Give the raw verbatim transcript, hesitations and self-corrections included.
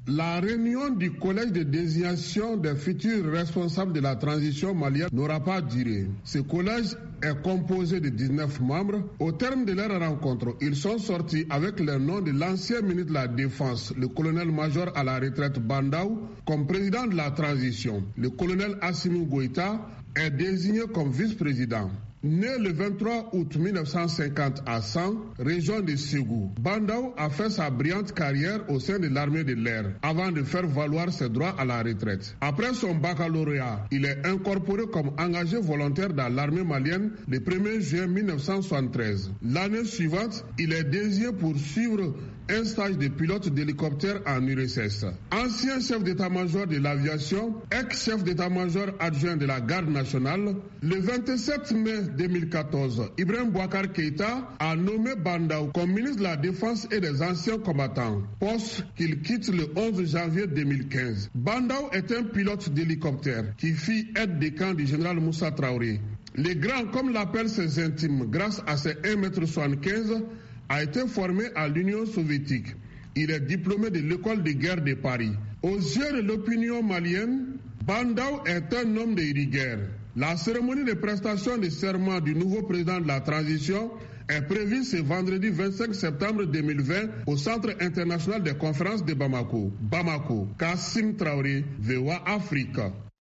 La réunion du collège de désignation des futurs responsables de la transition malienne n'aura pas duré. Ce collège est composé de dix-neuf membres. Au terme de leur rencontre, ils sont sortis avec le nom de l'ancien ministre de la Défense, le colonel-major à la retraite Bandaou, comme président de la transition. Le colonel Assimi Goïta est désigné comme vice-président. Né le vingt-trois août mille neuf cent cinquante à San, région de Ségou, Bandaou a fait sa brillante carrière au sein de l'armée de l'air avant de faire valoir ses droits à la retraite. Après son baccalauréat, il est incorporé comme engagé volontaire dans l'armée malienne le premier juin mille neuf cent soixante-treize. L'année suivante, il est désigné pour suivre un stage de pilote d'hélicoptère en U R S S. Ancien chef d'état-major de l'aviation, ex-chef d'état-major adjoint de la garde nationale, le vingt-sept mai deux mille quatorze, Ibrahim Boubacar Keïta a nommé Bandaou comme ministre de la Défense et des anciens combattants, poste qu'il quitte le onze janvier deux mille quinze. Bandaou est un pilote d'hélicoptère qui fit aide de camp du général Moussa Traoré. Le grand, comme l'appellent ses intimes, grâce à ses un mètre soixante-quinze, a été formé à l'Union soviétique. Il est diplômé de l'école de guerre de Paris. Aux yeux de l'opinion malienne, Bandaou est un homme de rigueur. La cérémonie de prestation de serment du nouveau président de la transition est prévue ce vendredi vingt-cinq septembre deux mille vingt au Centre international des conférences de Bamako. Bamako, Kassim Traoré, V O A Afrique.